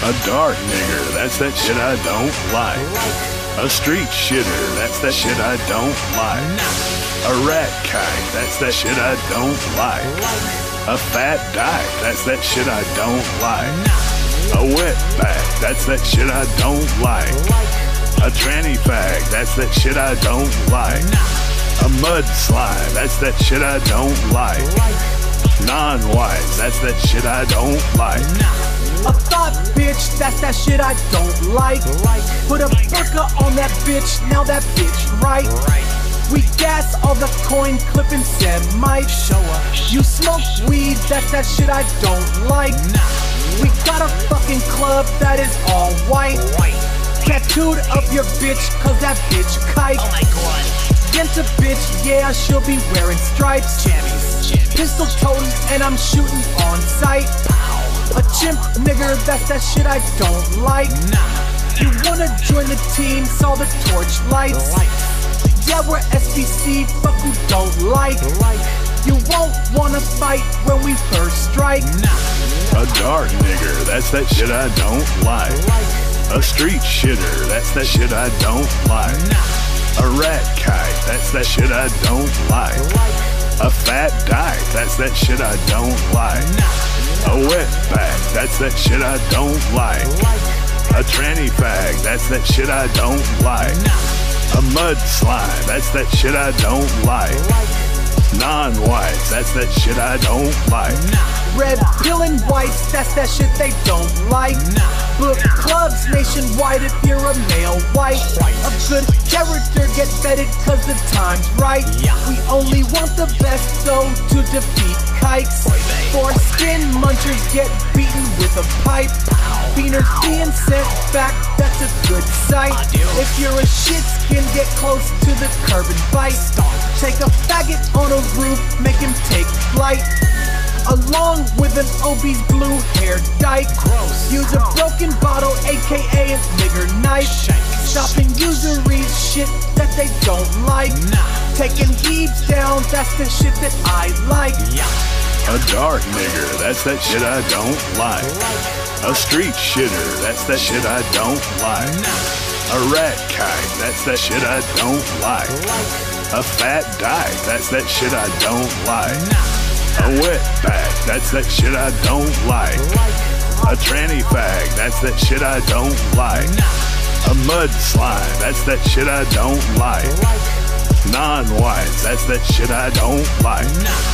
A dark nigger, that's that shit I don't like. A street shitter, that's that shit I don't like. A rat kite, that's that shit I don't like. A fat dyke, that's that shit I don't like. A wetback, that's that shit I don't like. A tranny fag, that's that shit I don't like. A mudslide, that's that shit I don't like. Non-whites, that's that shit I don't like. A thought bitch, that's that shit I don't like. Put a burqa on that bitch, now that bitch right. We gas all the coin clipping might show up. You smoke weed, that's that shit I don't like. We got a fucking club that is all white. Tattooed up your bitch, cause that bitch kite. Oh my god. Against a bitch, yeah, she'll be wearing stripes. Pistol toting, and I'm shooting on sight. A chimp nigger, that's that shit I don't like. You wanna join the team, saw the torch lights. Yeah, we're SBC, fuck who don't like. You won't wanna fight when we first strike. A dark nigger, that's that shit I don't like. A street shitter, that's that shit I don't like. A rat kite, that's that shit I don't like. A fat dyke, that's that shit I don't like. A wetback, that's that shit I don't like. A tranny fag, that's that shit I don't like. A mudslide, that's that shit I don't like. Non-whites, that's that shit I don't like. Red pill and whites, that's that shit they don't like. Book clubs nationwide if you're a male white. A good character get vetted cause the time's right. We only want the best though to defeat kikes. Foreskin munchers get beaten with a pipe. Beaners being sent back, that's a good sight. If you're a shit skin, get close to the curb and bite. Take a faggot on a roof, make him take flight. Along with an obese blue hair dyke. Use a broken bottle, aka a nigger knife. Stopping usuries, shit that they don't like. Taking heaves down, that's the shit that I like. A dark nigger, that's that shit I don't like. A street shitter, that's that shit I don't like. A rat kite, that's that shit I don't like. A fat dyke, that's that shit I don't like. A wetback, that's that shit I don't like. A tranny fag, that's that shit I don't like. A mudslide, that's that shit I don't like. Non-whites, that's that shit I don't like.